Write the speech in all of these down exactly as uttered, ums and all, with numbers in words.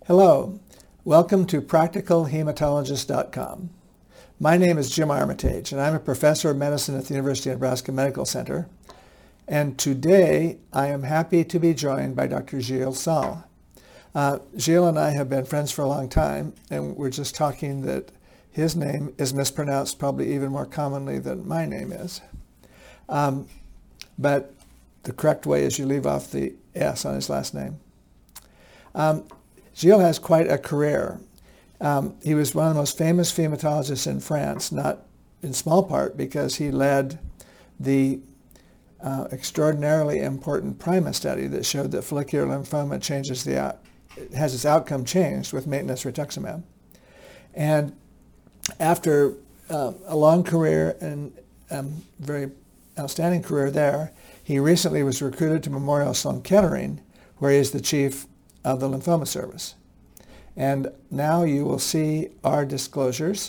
Hello, welcome to practical hematologist dot com. My name is Jim Armitage, and I'm a professor of medicine at the University of Nebraska Medical Center. And today, I am happy to be joined by Doctor Gilles Salles. Uh, Gilles and I have been friends for a long time, and we're just talking that his name is mispronounced probably even more commonly than my name is. Um, but the correct way is you leave off the S on his last name. Um, Gilles has quite a career. Um, he was one of the most famous hematologists in France, not in small part because he led the uh, extraordinarily important PRIMA study that showed that follicular lymphoma changes the out, has its outcome changed with maintenance rituximab. And after uh, a long career and um, very outstanding career there, he recently was recruited to Memorial Sloan Kettering, where he is the chief of the lymphoma service. And now you will see our disclosures.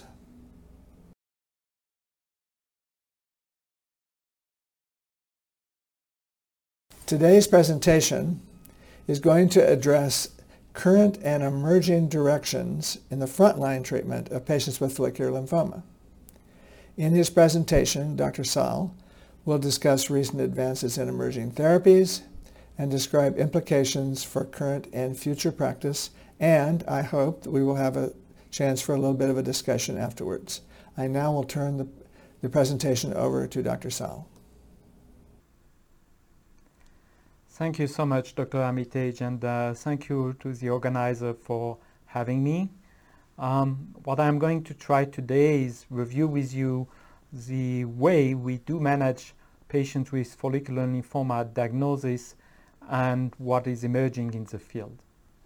Today's presentation is going to address current and emerging directions in the frontline treatment of patients with follicular lymphoma. In his presentation, Doctor Salles will discuss recent advances in emerging therapies and describe implications for current and future practice, and I hope that we will have a chance for a little bit of a discussion afterwards. I now will turn the, the presentation over to Doctor Salles. Thank you so much, Doctor Armitage, and uh, thank you to the organizer for having me. Um, what I'm going to try today is review with you the way we do manage patients with follicular lymphoma at diagnosis and what is emerging in the field.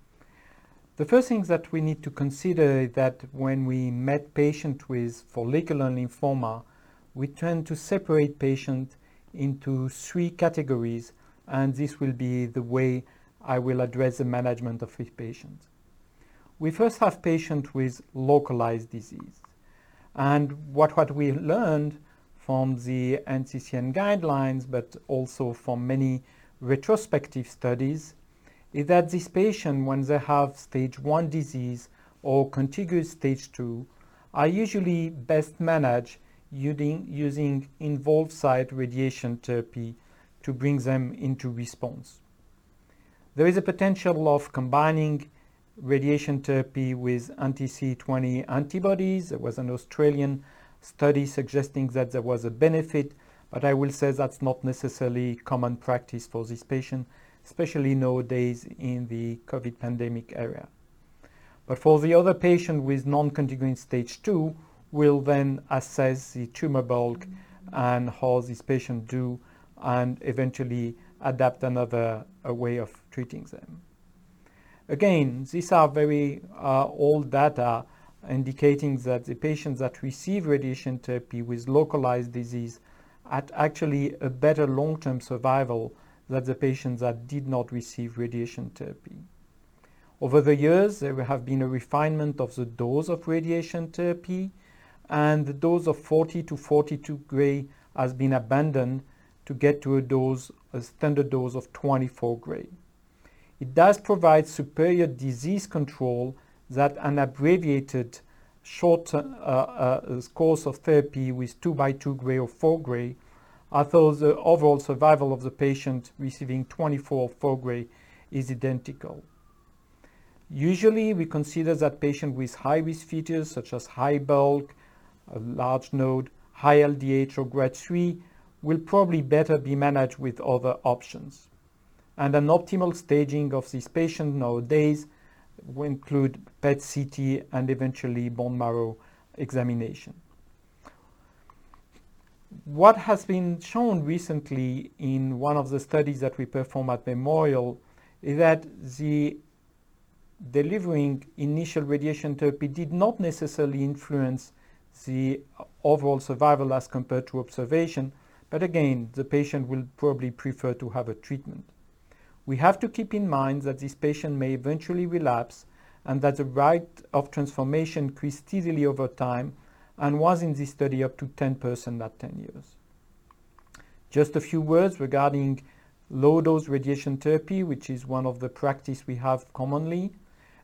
The first thing that we need to consider is that when we met patients with follicular lymphoma, we tend to separate patients into three categories, and this will be the way I will address the management of these patients. We first have patients with localized disease. And what, what we learned from the N C C N guidelines, but also from many retrospective studies, is that these patients, when they have stage one disease or contiguous stage two, are usually best managed using, using involved site radiation therapy to bring them into response. There is a potential of combining radiation therapy with anti C twenty antibodies. There was an Australian study suggesting that there was a benefit, but I will say that's not necessarily common practice for this patient, especially nowadays in the COVID pandemic area. But for the other patient with non-contiguous stage two, we'll then assess the tumor bulk and how this patient do and eventually adapt another a way of treating them. Again, these are very uh, old data indicating that the patients that receive radiation therapy with localized disease had actually a better long-term survival than the patients that did not receive radiation therapy. Over the years, there have been a refinement of the dose of radiation therapy, and the dose of forty to forty-two gray has been abandoned to get to a dose, a standard dose of twenty-four gray. It does provide superior disease control that an abbreviated short uh, uh, course of therapy with two by two gray or four gray, although the overall survival of the patient receiving twenty-four or four gray is identical. Usually we consider that patient with high-risk features such as high bulk, a large node, high L D H or grade three will probably better be managed with other options. And an optimal staging of this patient nowadays will include P E T C T and eventually bone marrow examination. What has been shown recently in one of the studies that we perform at Memorial is that the delivering initial radiation therapy did not necessarily influence the overall survival as compared to observation, but again, the patient will probably prefer to have a treatment. We have to keep in mind that this patient may eventually relapse and that the rate of transformation increased steadily over time and was in this study up to ten percent at ten years. Just a few words regarding low-dose radiation therapy, which is one of the practice we have commonly.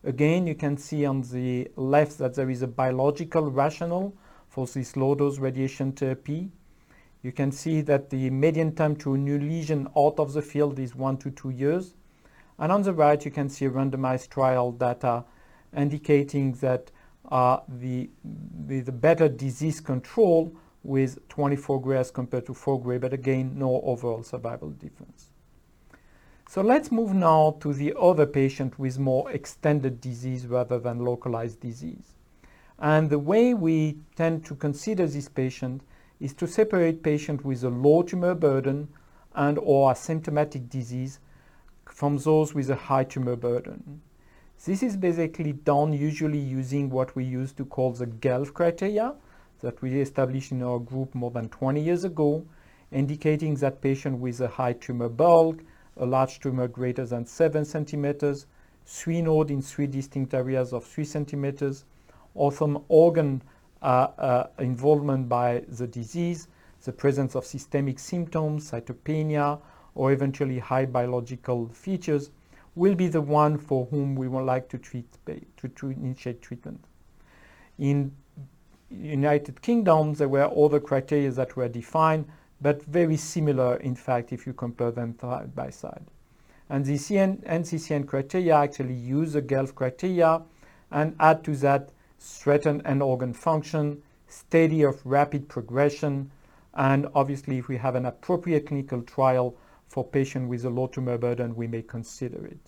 Again, you can see on the left that there is a biological rationale for this low-dose radiation therapy. You can see that the median time to a new lesion out of the field is one to two years. And on the right, you can see a randomized trial data indicating that uh, the, the, the better disease control with twenty-four gray as compared to four gray, but again, no overall survival difference. So let's move now to the other patient with more extended disease rather than localized disease. And the way we tend to consider this patient is to separate patients with a low tumor burden and or asymptomatic disease from those with a high tumor burden. This is basically done usually using what we used to call the GELF criteria that we established in our group more than twenty years ago, indicating that patient with a high tumor bulk, a large tumor greater than seven centimeters, three nodes in three distinct areas of three centimeters, or some organ uh, uh, involvement by the disease, the presence of systemic symptoms, cytopenia, or eventually high biological features, will be the one for whom we would like to treat, to, to initiate treatment. In United Kingdom, there were other criteria that were defined, but very similar, in fact, if you compare them side by side. And the N C C N criteria actually use the GELF criteria and add to that threatened end organ function, steady of rapid progression, and obviously if we have an appropriate clinical trial for patients with a low tumor burden, we may consider it.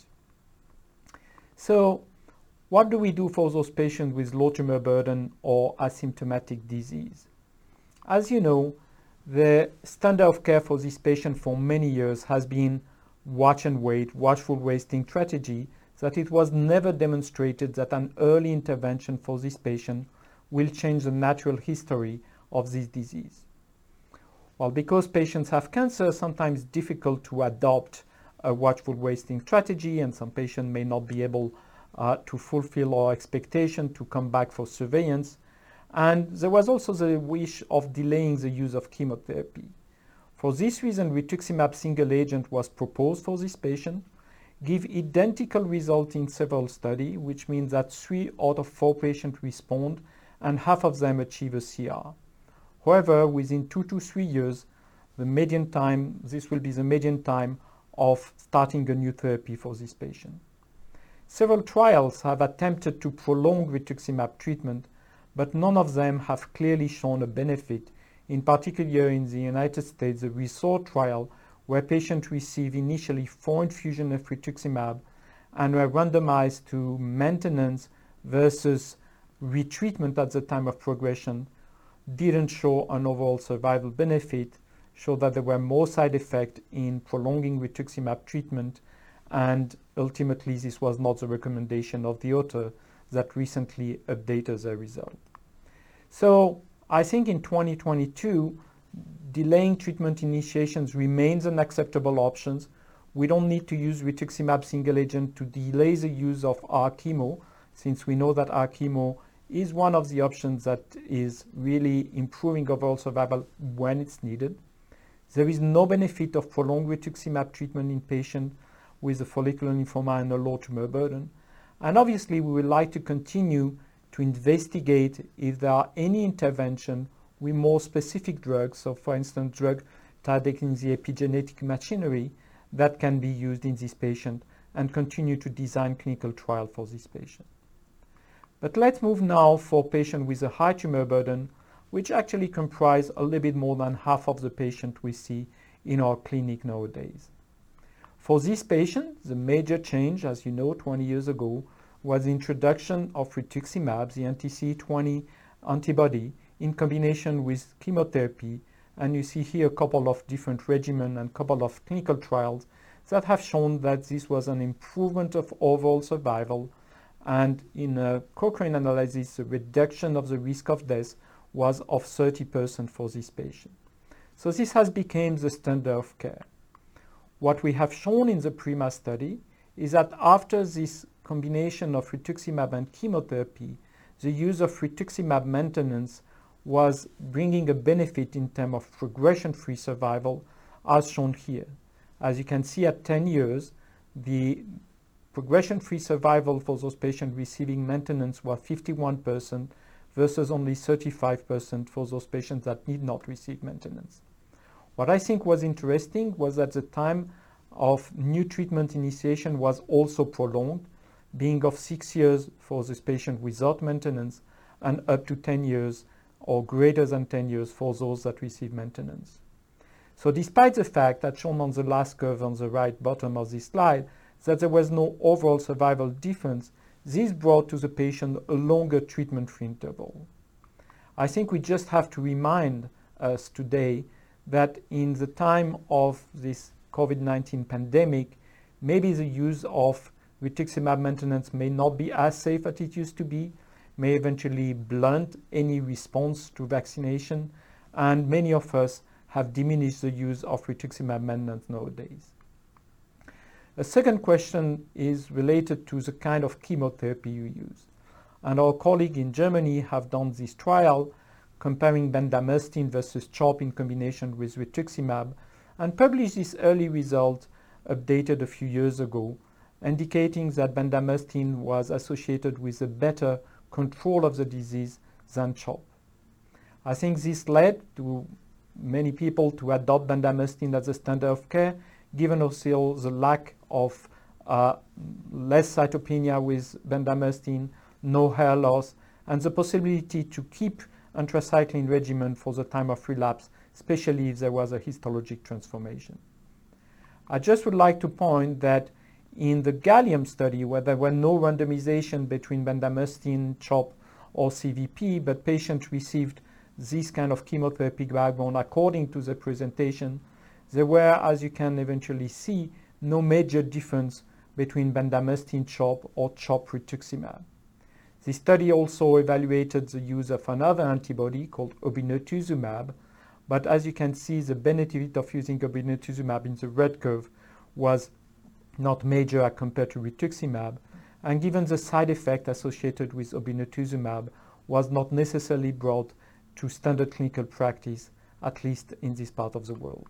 So what do we do for those patients with low tumor burden or asymptomatic disease? As you know, the standard of care for this patient for many years has been watch and wait, watchful waiting strategy, that it was never demonstrated that an early intervention for this patient will change the natural history of this disease. Well, because patients have cancer, sometimes it's difficult to adopt a watchful waiting strategy, and some patients may not be able uh, to fulfill our expectation to come back for surveillance. And there was also the wish of delaying the use of chemotherapy. For this reason, rituximab single agent was proposed for this patient, give identical result in several studies, which means that three out of four patients respond and half of them achieve a C R. However, within two to three years, the median time, this will be the median time of starting a new therapy for this patient. Several trials have attempted to prolong rituximab treatment, but none of them have clearly shown a benefit. In particular, in the United States, the RESORT trial, where patients receive initially four infusions of rituximab and were randomized to maintenance versus retreatment at the time of progression, didn't show an overall survival benefit, showed that there were more side effects in prolonging rituximab treatment, and ultimately this was not the recommendation of the author that recently updated the result. So I think in twenty twenty-two, delaying treatment initiations remains an acceptable option. We don't need to use rituximab single agent to delay the use of R chemo, since we know that R chemo is one of the options that is really improving overall survival when it's needed. There is no benefit of prolonged rituximab treatment in patients with a follicular lymphoma and a low tumor burden. And obviously, we would like to continue to investigate if there are any intervention with more specific drugs, so for instance, drug targeting the epigenetic machinery that can be used in this patient, and continue to design clinical trial for this patient. But let's move now for patients with a high tumor burden, which actually comprise a little bit more than half of the patients we see in our clinic nowadays. For this patient, the major change, as you know, twenty years ago, was the introduction of rituximab, the anti C twenty antibody, in combination with chemotherapy. And you see here a couple of different regimens and a couple of clinical trials that have shown that this was an improvement of overall survival. And in a Cochrane analysis, the reduction of the risk of death was of thirty percent for this patient. So this has become the standard of care. What we have shown in the PRIMA study is that after this combination of rituximab and chemotherapy, the use of rituximab maintenance was bringing a benefit in terms of progression-free survival, as shown here. As you can see, at ten years, the progression-free survival for those patients receiving maintenance was fifty-one percent versus only thirty-five percent for those patients that need not receive maintenance. What I think was interesting was that the time of new treatment initiation was also prolonged, being of six years for this patient without maintenance and up to ten years or greater than ten years for those that receive maintenance. So despite the fact that shown on the last curve on the right bottom of this slide, that there was no overall survival difference, this brought to the patient a longer treatment-free interval. I think we just have to remind us today that in the time of this COVID nineteen pandemic, maybe the use of rituximab maintenance may not be as safe as it used to be, may eventually blunt any response to vaccination, and many of us have diminished the use of rituximab maintenance nowadays. A second question is related to the kind of chemotherapy you use. And our colleagues in Germany have done this trial comparing bendamustine versus CHOP in combination with rituximab and published this early result updated a few years ago, indicating that bendamustine was associated with a better control of the disease than CHOP. I think this led to many people to adopt bendamustine as a standard of care, given also the lack of uh, less cytopenia with bendamustine, no hair loss, and the possibility to keep anthracycline regimen for the time of relapse, especially if there was a histologic transformation. I just would like to point that in the Gallium study, where there were no randomization between bendamustine, CHOP, or C V P, but patients received this kind of chemotherapy backbone according to the presentation, there were, as you can eventually see, no major difference between bendamustine CHOP or CHOP rituximab. This study also evaluated the use of another antibody called obinutuzumab, but as you can see, the benefit of using obinutuzumab in the red curve was not major as compared to rituximab, and given the side effect associated with obinutuzumab was not necessarily brought to standard clinical practice, at least in this part of the world.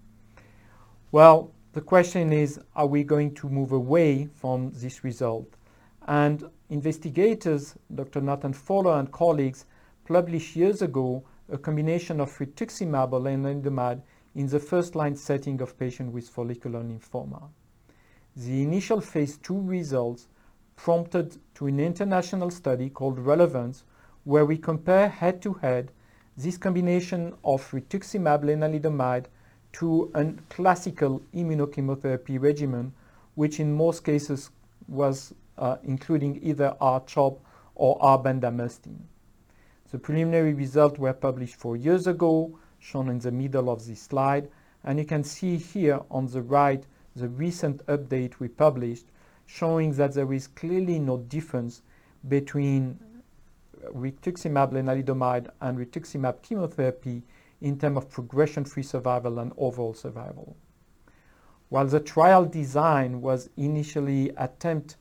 Well, the question is, are we going to move away from this result? And investigators, Doctor Nathan Fowler and colleagues, published years ago a combination of rituximab or lenalidomide in the first-line setting of patients with follicular lymphoma. The initial phase two results prompted to an international study called Relevance, where we compare head-to-head this combination of rituximab lenalidomide to a classical immunochemotherapy regimen, which in most cases was uh, including either R-CHOP or R-bendamustine. The preliminary results were published four years ago, shown in the middle of this slide, and you can see here on the right the recent update we published, showing that there is clearly no difference between rituximab lenalidomide and rituximab chemotherapy in terms of progression-free survival and overall survival. While the trial design was initially attempted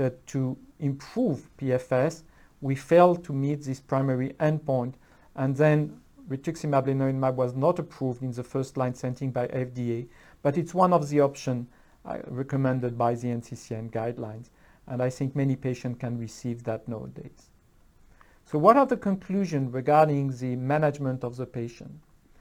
to improve P F S, we failed to meet this primary endpoint, and then rituximab lenalidomide was not approved in the first-line setting by F D A, but it's one of the options uh, recommended by the N C C N guidelines, and I think many patients can receive that nowadays. So what are the conclusions regarding the management of the patient?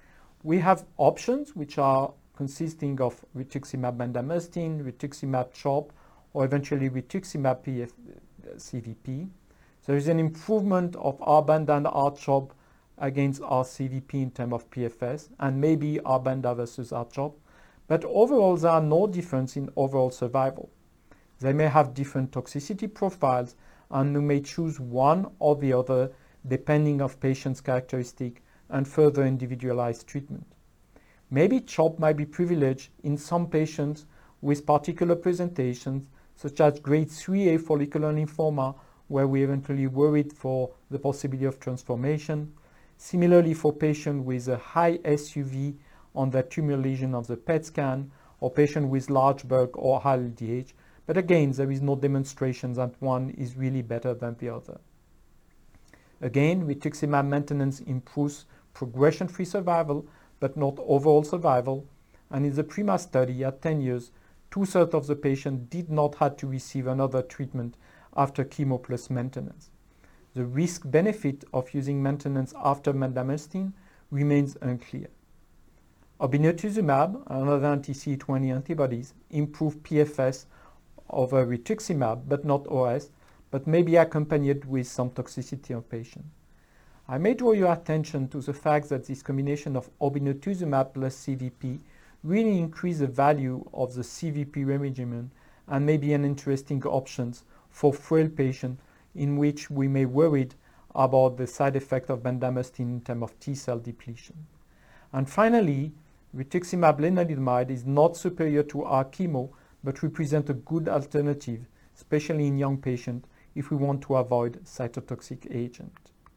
We have options which are consisting of rituximab bendamustine, rituximab CHOP, or eventually rituximab P F C V P. There is an improvement of R-benda and R-CHOP against R-C V P in terms of P F S, and maybe R-benda versus R-CHOP, but overall there are no difference in overall survival. They may have different toxicity profiles, and we may choose one or the other depending on patient's characteristic and further individualized treatment. Maybe CHOP might be privileged in some patients with particular presentations, such as grade three A follicular lymphoma, where we eventually worried for the possibility of transformation. Similarly, for patients with a high S U V on the tumor lesion of the P E T scan, or patients with large bulk or high L D H. But again, there is no demonstration that one is really better than the other. Again, rituximab maintenance improves progression-free survival, but not overall survival. And in the PRIMA study at ten years, two-thirds of the patients did not have to receive another treatment after chemo plus maintenance. The risk-benefit of using maintenance after bendamustine remains unclear. Obinutuzumab, another anti C D twenty antibodies, improved P F S over rituximab, but not O S, but may be accompanied with some toxicity of patients. I may draw your attention to the fact that this combination of obinutuzumab plus C V P really increase the value of the C V P regimen and may be an interesting option for frail patients in which we may worried about the side effect of bendamustine in terms of T cell depletion. And finally, rituximab lenalidomide is not superior to our chemo, but represents a good alternative, especially in young patients, if we want to avoid cytotoxic agent.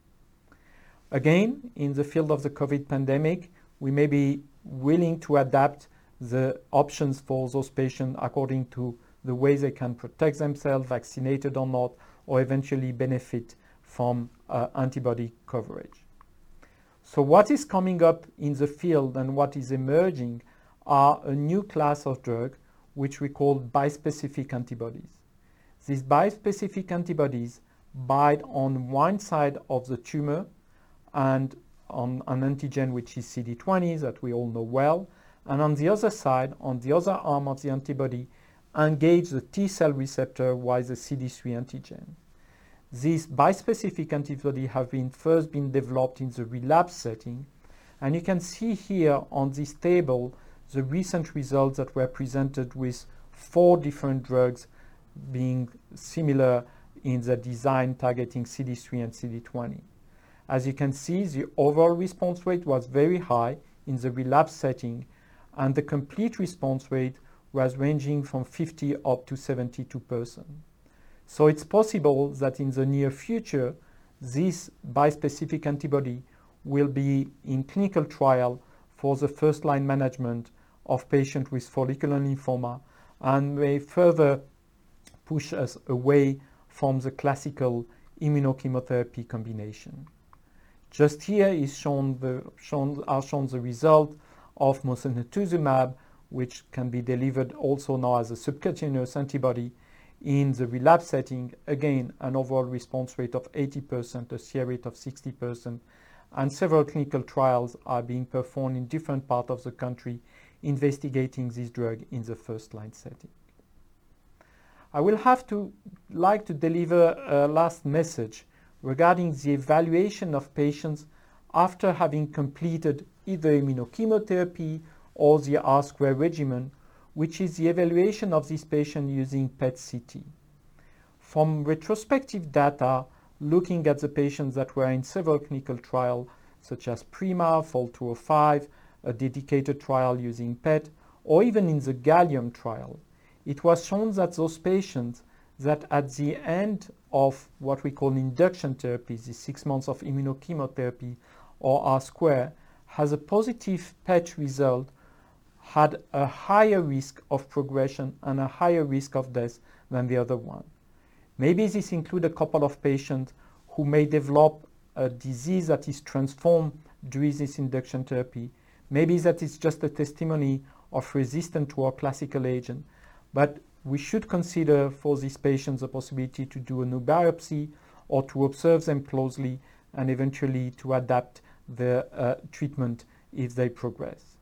Again, in the field of the COVID pandemic, we may be willing to adapt the options for those patients according to the way they can protect themselves, vaccinated or not, or eventually benefit from uh, antibody coverage. So what is coming up in the field and what is emerging are a new class of drug which we call bispecific antibodies. These bispecific antibodies bind on one side of the tumor and on an antigen which is C D twenty that we all know well, and on the other side, on the other arm of the antibody, engage the T cell receptor while the C D three antigen. These bispecific antibodies have been first been developed in the relapse setting, and you can see here on this table the recent results that were presented with four different drugs being similar in the design targeting C D three and C D twenty. As you can see, the overall response rate was very high in the relapse setting, and the complete response rate was ranging from fifty up to seventy-two percent. So it's possible that in the near future, this bispecific antibody will be in clinical trial for the first-line management of patients with follicular lymphoma and may further push us away from the classical immunochemotherapy combination. Just here is shown the, shown, are shown the result of mosunetuzumab, which can be delivered also now as a subcutaneous antibody in the relapse setting. Again, an overall response rate of eighty percent, a C R rate of sixty percent, and several clinical trials are being performed in different parts of the country investigating this drug in the first-line setting. I will have to like to deliver a last message regarding the evaluation of patients after having completed either immunochemotherapy or the R square regimen, which is the evaluation of this patient using P E T C T. From retrospective data, looking at the patients that were in several clinical trials, such as PRIMA, FOL two oh five, a dedicated trial using P E T, or even in the Gallium trial, it was shown that those patients that at the end of what we call induction therapy, the six months of immunochemotherapy or R square, has a positive P E T result, had a higher risk of progression and a higher risk of death than the other one. Maybe this includes a couple of patients who may develop a disease that is transformed during this induction therapy. Maybe that is just a testimony of resistance to our classical agent, but we should consider for these patients the possibility to do a new biopsy or to observe them closely and eventually to adapt the uh, treatment if they progress.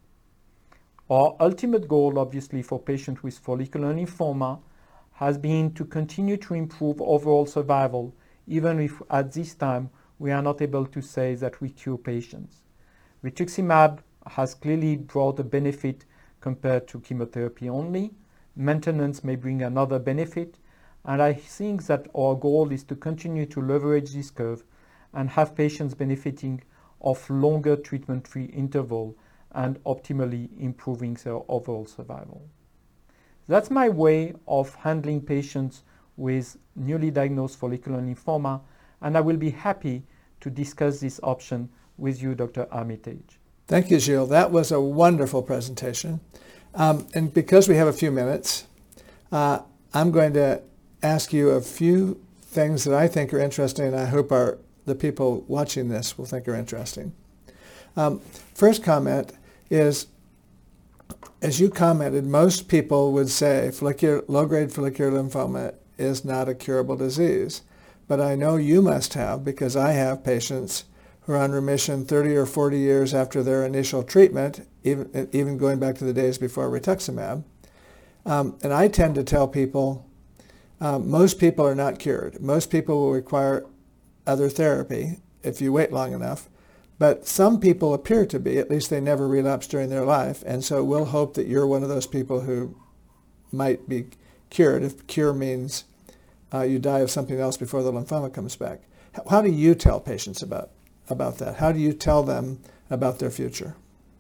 Our ultimate goal, obviously, for patients with follicular lymphoma has been to continue to improve overall survival, even if at this time we are not able to say that we cure patients. Rituximab has clearly brought a benefit compared to chemotherapy only. Maintenance may bring another benefit, and I think that our goal is to continue to leverage this curve and have patients benefiting of longer treatment-free interval and optimally improving their overall survival. That's my way of handling patients with newly diagnosed follicular lymphoma, and I will be happy to discuss this option with you, Doctor Armitage. Thank you, Gilles. That was a wonderful presentation. Um, and because we have a few minutes, uh, I'm going to ask you a few things that I think are interesting, and I hope our, the people watching this will think are interesting. Um, first comment is, as you commented, most people would say follicular, low-grade follicular lymphoma is not a curable disease. But I know you must have, because I have patients who are on remission thirty or forty years after their initial treatment, even, even going back to the days before rituximab. Um, and I tend to tell people, um, most people are not cured. Most people will require other therapy if you wait long enough. But some people appear to be, at least they never relapse during their life. And so we'll hope that you're one of those people who might be cured, if cure means uh, you die of something else before the lymphoma comes back. How, how do you tell patients about, about that? How do you tell them about their future?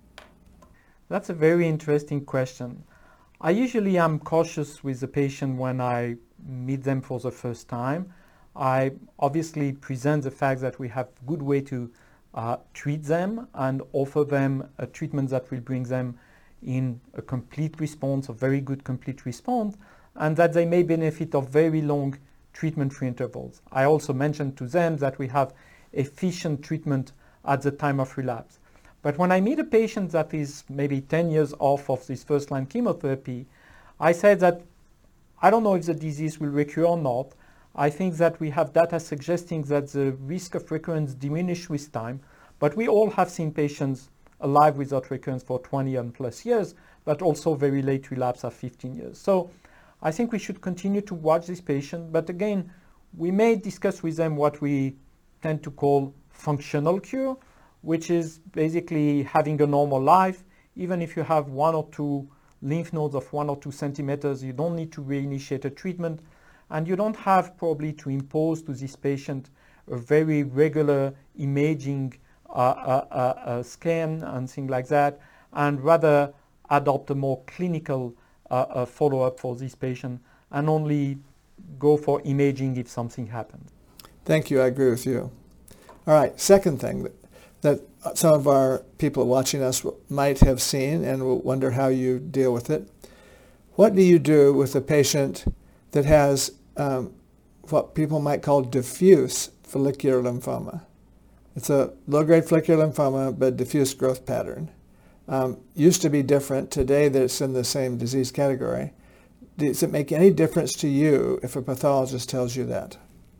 That's a very interesting question. I usually am cautious with the patient when I meet them for the first time. I obviously present the fact that we have a good way to Uh, treat them and offer them a treatment that will bring them in a complete response, a very good complete response, and that they may benefit of very long treatment-free intervals. I also mentioned to them that we have efficient treatment at the time of relapse. But when I meet a patient that is maybe ten years off of this first-line chemotherapy, I say that I don't know if the disease will recur or not. I think that we have data suggesting that the risk of recurrence diminishes with time, but we all have seen patients alive without recurrence for twenty and plus years, but also very late relapse at fifteen years. So I think we should continue to watch this patient, but again, we may discuss with them what we tend to call functional cure, which is basically having a normal life. Even if you have one or two lymph nodes of one or two centimeters, you don't need to reinitiate a treatment. And you don't have probably to impose to this patient a very regular imaging uh, uh, uh, uh, scan and things like that, and rather adopt a more clinical uh, uh, follow-up for this patient and only go for imaging if something happens. Thank you. I agree with you. All right. Second thing that, that some of our people watching us might have seen and will wonder how you deal with it. What do you do with a patient that has Um, what people might call diffuse follicular lymphoma? It's a low-grade follicular lymphoma, but diffuse growth pattern. Um, used to be different. Today, it's in the same disease category. Does it make any difference to you if a pathologist tells you that?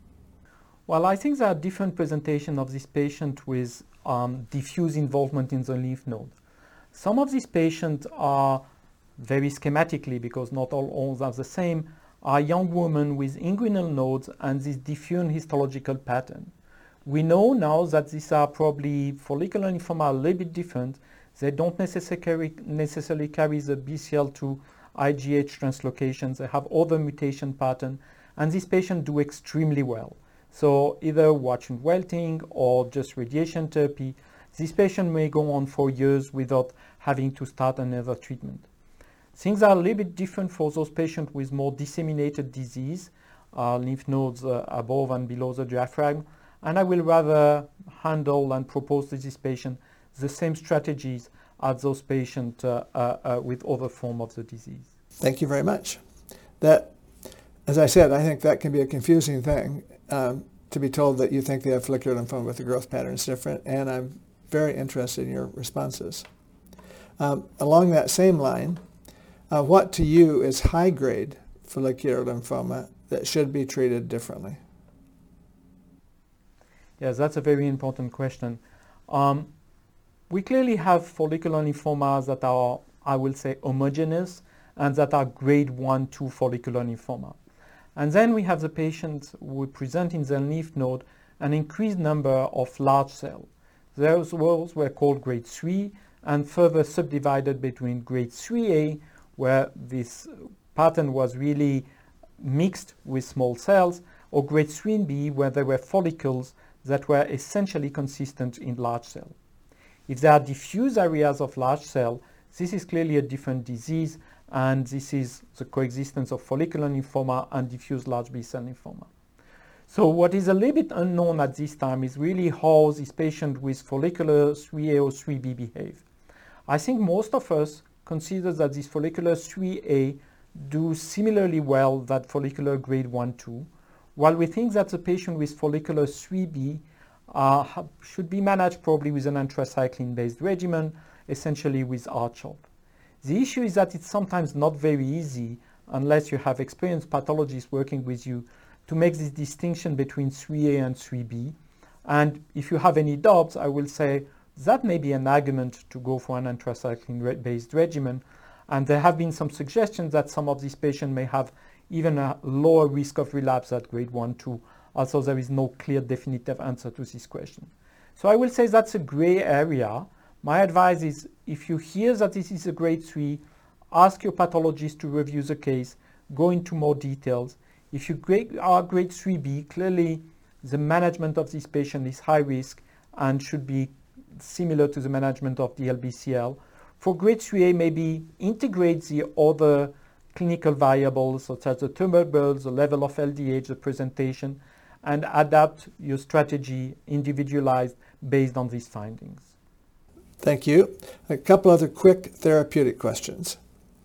Well, I think there are different presentations of this patient with um, diffuse involvement in the lymph node. Some of these patients are very schematically, because not all organs are the same, are young women with inguinal nodes and this diffuse histological pattern. We know now that these are probably follicular lymphoma a little bit different. They don't necessarily, necessarily carry the B C L two I G H translocations. They have other mutation pattern, and these patients do extremely well. So either watching welting or just radiation therapy, this patient may go on for years without having to start another treatment. Things are a little bit different for those patients with more disseminated disease, uh, lymph nodes uh, above and below the diaphragm, and I will rather handle and propose to this patient the same strategies as those patients uh, uh, uh, with other form of the disease. Thank you very much. That, as I said, I think that can be a confusing thing, um, to be told that you think they have follicular lymphoma but the growth pattern is different, and I'm very interested in your responses. Um, along that same line, Uh, what to you is high-grade follicular lymphoma that should be treated differently? Yes, that's a very important question. Um, we clearly have follicular lymphomas that are, I will say, homogeneous and that are grade one, two follicular lymphoma. And then we have the patients who present in their lymph node an increased number of large cells. Those were called grade three and further subdivided between grade three A, where this pattern was really mixed with small cells, or grade three B, where there were follicles that were essentially consistent in large cell. If there are diffuse areas of large cell, this is clearly a different disease, and this is the coexistence of follicular lymphoma and diffuse large B-cell lymphoma. So what is a little bit unknown at this time is really how this patient with follicular three A or three B behave. I think most of us consider that this follicular three A do similarly well that follicular grade one, two, while we think that the patient with follicular three B uh, should be managed probably with an anthracycline-based regimen, essentially with R CHOP. The issue is that it's sometimes not very easy, unless you have experienced pathologists working with you, to make this distinction between three A and three B. And if you have any doubts, I will say that may be an argument to go for an anthracycline-based regimen. And there have been some suggestions that some of these patients may have even a lower risk of relapse at grade one, two. Also, there is no clear definitive answer to this question. So I will say that's a gray area. My advice is, if you hear that this is a grade three, ask your pathologist to review the case, go into more details. If you are grade three B, clearly the management of this patient is high risk and should be similar to the management of the L B C L. For grade three A, maybe integrate the other clinical variables such as the tumor burden, the level of L D H, the presentation, and adapt your strategy individualized based on these findings. Thank you. A couple other quick therapeutic questions.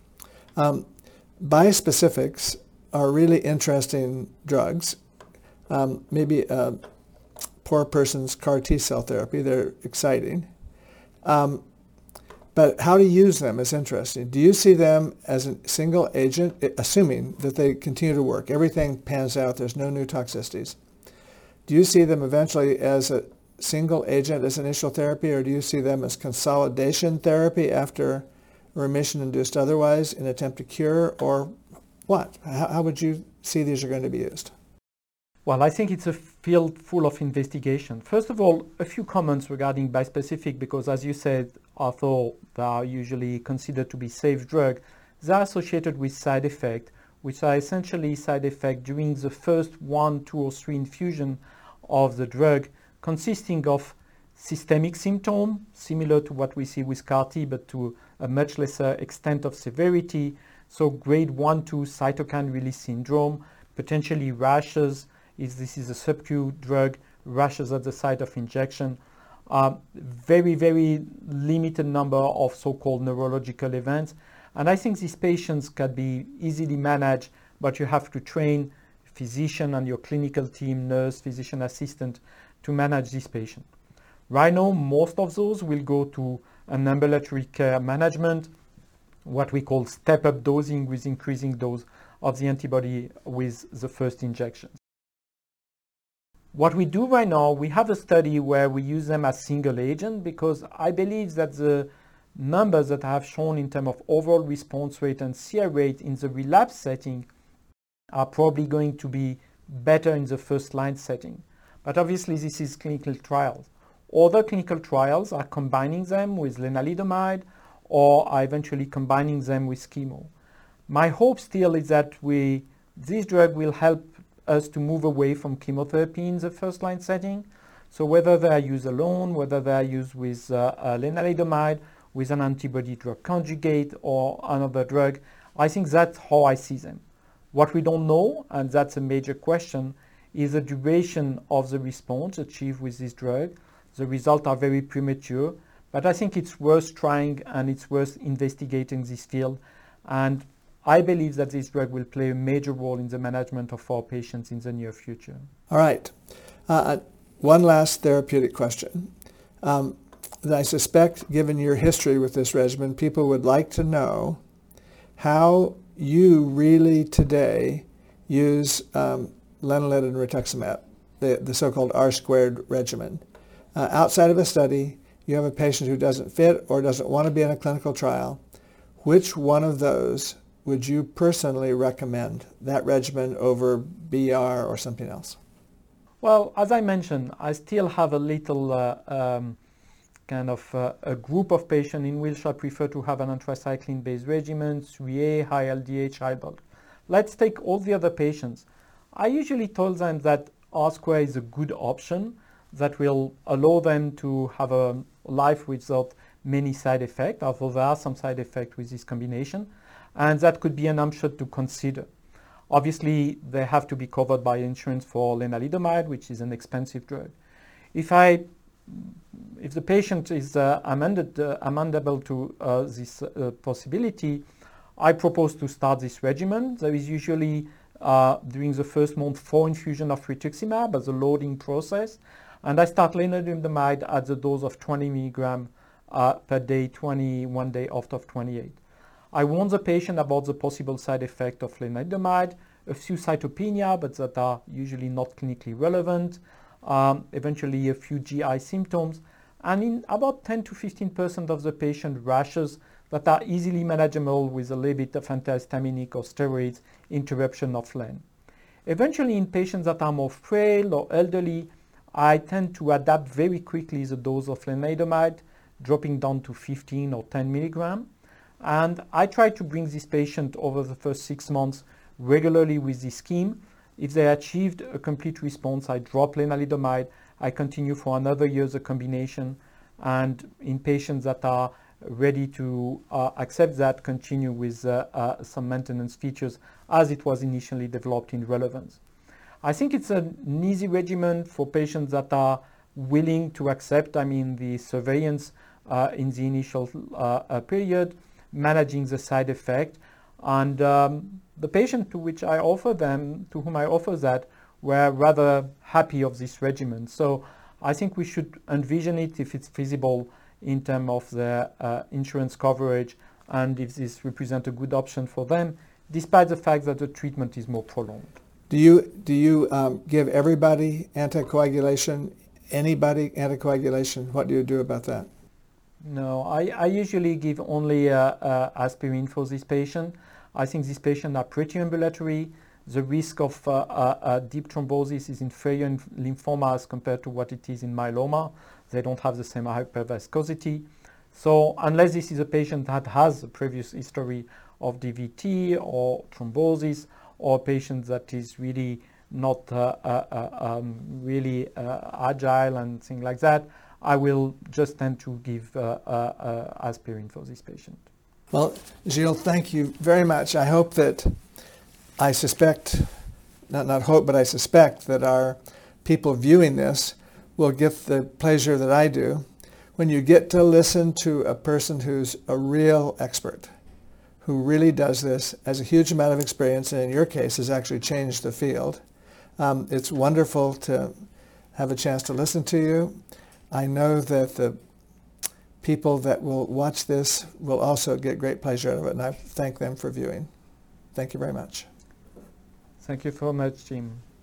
Um, bispecifics are really interesting drugs. Um, maybe a poor person's C A R T cell therapy, they're exciting. Um, but how to use them is interesting. Do you see them as a single agent, assuming that they continue to work, everything pans out, there's no new toxicities? Do you see them eventually as a single agent as initial therapy, or do you see them as consolidation therapy after remission induced otherwise in attempt to cure, or what? How, how would you see these are going to be used? Well, I think it's a field full of investigation. First of all, a few comments regarding bispecific, because as you said, although they are usually considered to be safe drugs, they are associated with side effects, which are essentially side effects during the first one, two, or three infusion of the drug, consisting of systemic symptoms, similar to what we see with C A R T, but to a much lesser extent of severity. So grade one, two cytokine release syndrome, potentially rashes, if this is a sub-Q drug, rashes at the site of injection. Uh, very, very limited number of so-called neurological events. And I think these patients can be easily managed, but you have to train physician and your clinical team, nurse, physician assistant, to manage this patient. Right now, most of those will go to an ambulatory care management, what we call step-up dosing with increasing dose of the antibody with the first injection. What we do right now, we have a study where we use them as single agent, because I believe that the numbers that I have shown in terms of overall response rate and C R rate in the relapse setting are probably going to be better in the first line setting. But obviously this is clinical trials. Other clinical trials are combining them with lenalidomide or are eventually combining them with chemo. My hope still is that we, this drug will help us to move away from chemotherapy in the first line setting. So whether they are used alone, whether they are used with uh, uh, lenalidomide, with an antibody drug conjugate or another drug, I think that's how I see them. What we don't know, and that's a major question, is the duration of the response achieved with this drug. The results are very premature, but I think it's worth trying and it's worth investigating this field. And I believe that this drug will play a major role in the management of our patients in the near future. All right. Uh, one last therapeutic question. Um, I suspect, given your history with this regimen, people would like to know how you really today use um, lenalidomide and rituximab, the, the so-called R squared regimen. Uh, outside of a study, you have a patient who doesn't fit or doesn't want to be in a clinical trial. Which one of those would you personally recommend, that regimen over B R or something else? Well, as I mentioned, I still have a little uh, um, kind of uh, a group of patients in which I prefer to have an anthracycline-based regimen, three A, high L D H, high bulk. Let's take all the other patients. I usually tell them that R square is a good option that will allow them to have a life without many side effects, although there are some side effects with this combination, and that could be an option to consider. Obviously, they have to be covered by insurance for lenalidomide, which is an expensive drug. If I If the patient is uh, amended, uh, amendable to uh, this uh, possibility, I propose to start this regimen. There is usually, uh, during the first month, four infusions of rituximab as a loading process. And I start lenalidomide at the dose of twenty milligrams uh, per day, twenty-one day after twenty-eight. I warn the patient about the possible side effect of lenalidomide, a few cytopenia, but that are usually not clinically relevant, um, eventually a few G I symptoms, and in about ten to fifteen percent of the patient, rashes that are easily manageable with a little bit of antihistaminic or steroids interruption of len. Eventually, in patients that are more frail or elderly, I tend to adapt very quickly the dose of lenalidomide, dropping down to fifteen or ten milligram. And I try to bring this patient over the first six months regularly with this scheme. If they achieved a complete response, I drop lenalidomide. I continue for another year the combination. And in patients that are ready to uh, accept that, continue with uh, uh, some maintenance features as it was initially developed in Relevance. I think it's an easy regimen for patients that are willing to accept, I mean, the surveillance uh, in the initial uh, uh, period, managing the side effect. And um, the patient to which I offer them, to whom I offer that, were rather happy of this regimen. So I think we should envision it if it's feasible in terms of the uh, insurance coverage and if this represents a good option for them, despite the fact that the treatment is more prolonged. Do you, do you um, give everybody anticoagulation, anybody anticoagulation? What do you do about that? No, I, I usually give only uh, uh, aspirin for this patient. I think these patients are pretty ambulatory. The risk of uh, uh, uh, deep thrombosis is inferior in lymphomas compared to what it is in myeloma. They don't have the same hyperviscosity. So unless this is a patient that has a previous history of D V T or thrombosis, or a patient that is really not uh, uh, uh, um, really uh, agile and things like that, I will just tend to give uh, uh, uh, aspirin for this patient. Well, Gilles, thank you very much. I hope that, I suspect, not, not hope, but I suspect that our people viewing this will get the pleasure that I do when you get to listen to a person who's a real expert, who really does this, has a huge amount of experience, and in your case has actually changed the field. Um, it's wonderful to have a chance to listen to you. I know that the people that will watch this will also get great pleasure out of it, and I thank them for viewing. Thank you very much. Thank you so much, Jim.